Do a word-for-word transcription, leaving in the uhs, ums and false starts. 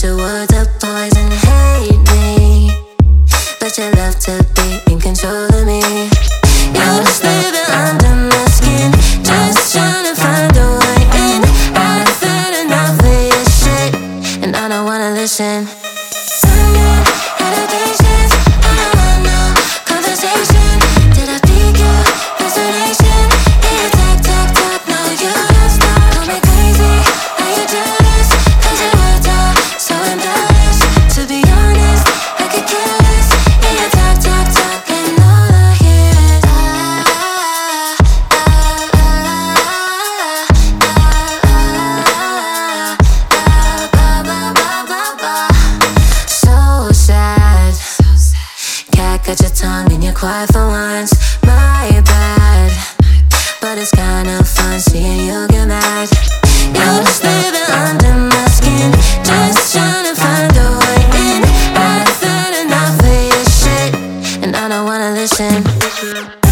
your words are poison. Hate me, but you love to be in control of me. You're just living under my skin, just trying to find a way in. I've had enough of your shit, and I don't wanna listen. Got your tongue and you're quiet for once. My bad, but it's kinda fun seeing you get mad. You're just living under my skin, just trying to find a way in. I've had enough of your shit, and I don't wanna listen.